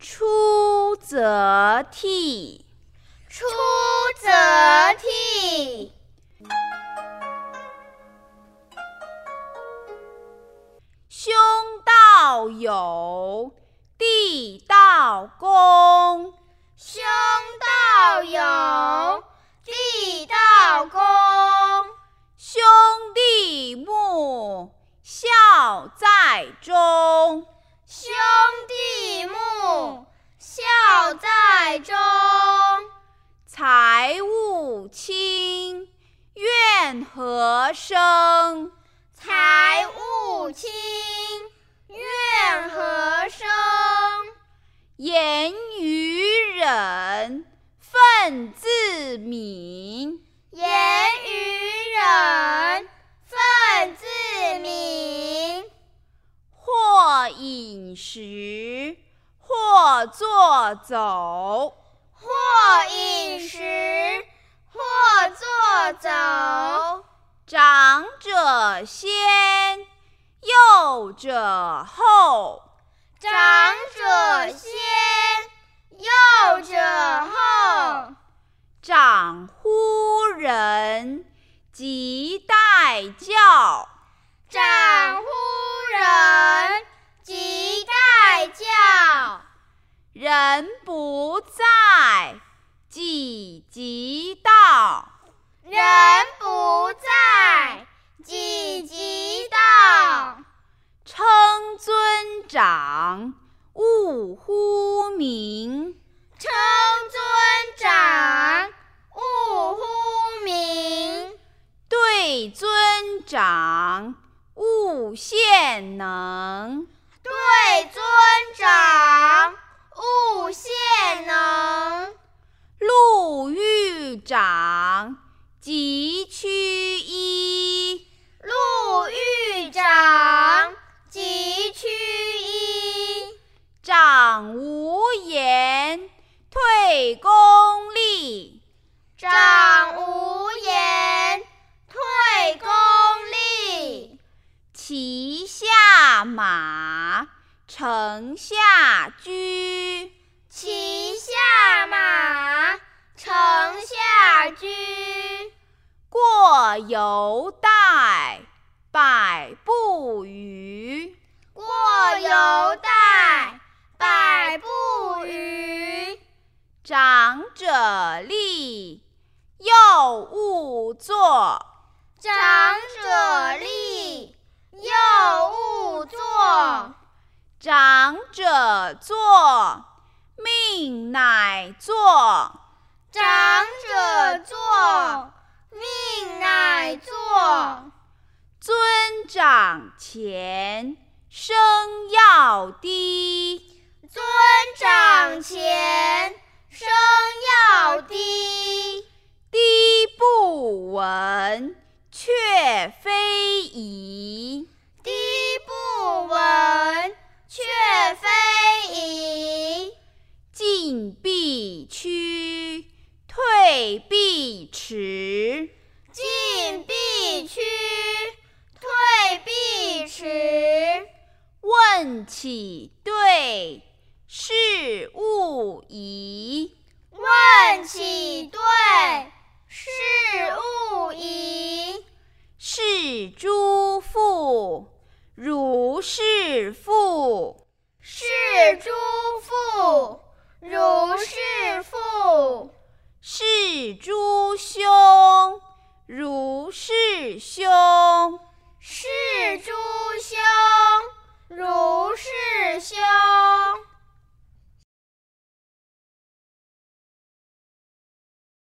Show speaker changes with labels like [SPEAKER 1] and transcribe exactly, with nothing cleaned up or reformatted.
[SPEAKER 1] 出则悌，
[SPEAKER 2] 出则悌。
[SPEAKER 1] 兄道友，弟道恭。
[SPEAKER 2] 兄道友，弟道恭。
[SPEAKER 1] 兄弟睦，孝在中。
[SPEAKER 2] 兄弟睦，孝在中。
[SPEAKER 1] 财物轻，怨何生？
[SPEAKER 2] 财物轻，怨何生？
[SPEAKER 1] 言语忍，忿自泯。
[SPEAKER 2] 言语忍，忿自泯。
[SPEAKER 1] 或饮食，或坐走。
[SPEAKER 2] 或饮食，或坐走。
[SPEAKER 1] 长者先，幼者后。
[SPEAKER 2] 长者先，幼者后。
[SPEAKER 1] 长呼人，即代教。
[SPEAKER 2] 长呼人，即代教。
[SPEAKER 1] 人不在，己即到。
[SPEAKER 2] 人不在，己即到。
[SPEAKER 1] 称尊长，勿呼名。
[SPEAKER 2] 称尊长，勿呼名。
[SPEAKER 1] 对尊长，勿献能。
[SPEAKER 2] 对尊长，勿献能。
[SPEAKER 1] 路遇长，即趋揖。
[SPEAKER 2] 路遇长，即趋揖。
[SPEAKER 1] 长无言，退公力。
[SPEAKER 2] 长无言，退公力。
[SPEAKER 1] 骑下马，乘下车。
[SPEAKER 2] 骑下马，乘下车。
[SPEAKER 1] 过犹待，百步余。
[SPEAKER 2] 过犹待，百步余。
[SPEAKER 1] 长者立，幼勿坐。
[SPEAKER 2] 长者立，幼勿坐。
[SPEAKER 1] 长者坐，命乃作。
[SPEAKER 2] 长者坐，命乃作。
[SPEAKER 1] 尊长前，声要低。
[SPEAKER 2] 尊长前，声要低。
[SPEAKER 1] 低不闻，却非宜。
[SPEAKER 2] 低不闻，却非宜。
[SPEAKER 1] 进必趋，退必迟。
[SPEAKER 2] 进必趋，退必迟。
[SPEAKER 1] 问起对，事勿疑。
[SPEAKER 2] 问起对，事勿